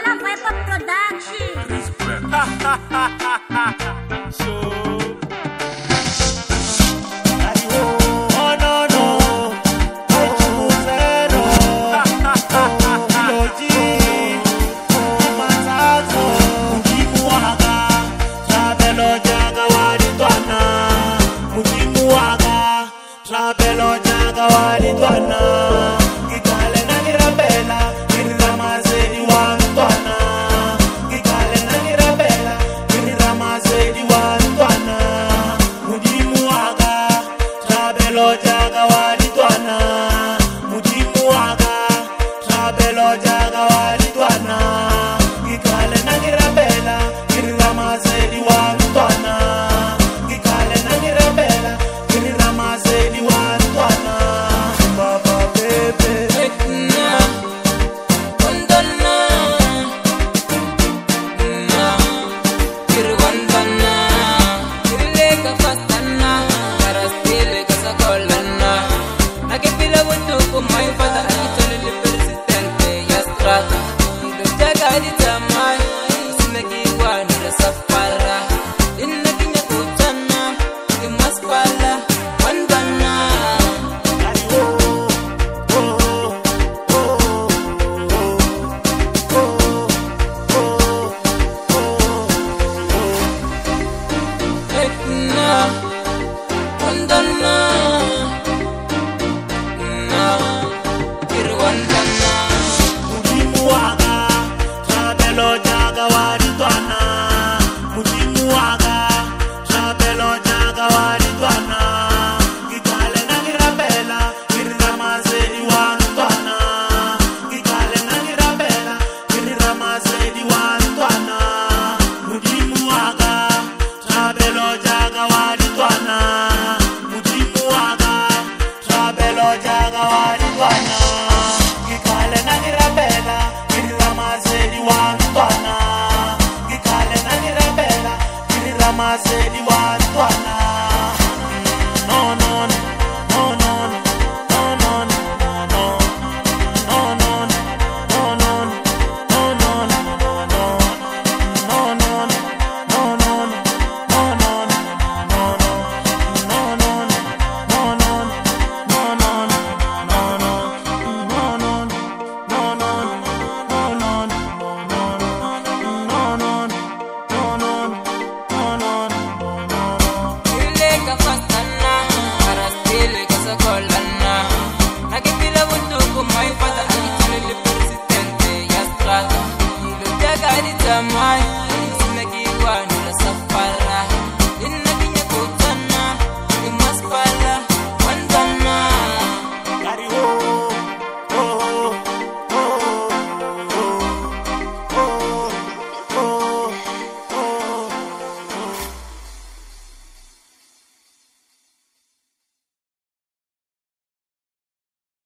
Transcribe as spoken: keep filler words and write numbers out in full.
Bala Viper Production. So Trapelo jaga walidwana Gikale na nirabela Niramaze diwanutwana Gikale na nirabela Niramaze diwanutwana Mujimu waga Trapelo jaga walidwana Mujimu waga Trapelo jaga walidwana Gikale na nirabela Niramaze diwanutwana Gikale na nirabela Niramaze diwanutwana Baba bebe Etna Kondana Na Kirwandana Kirleka fastana Karastile kasakolana Nakipila wutuku maifata Akitolili persistente Yastrata Ndojaga ditamai Simekiwa nirasafara Inna kinya kutana Kimaspala Wandana Etna Wandana Na Kirwandana Mujimu waga Trapelo jaga walidwana Mujimu waga Trapelo jaga walidwana Gikale na nirabela Niramaze diwanutwana Gikale na nirabela Niramaze diwanutwana Mujimu waga Trapelo jaga walidwana Mujimu waga Trapelo jaga walidwana Gikale na nirabela Niramaze diwanutwana Gikale na nirabela Niramaze diwanutwana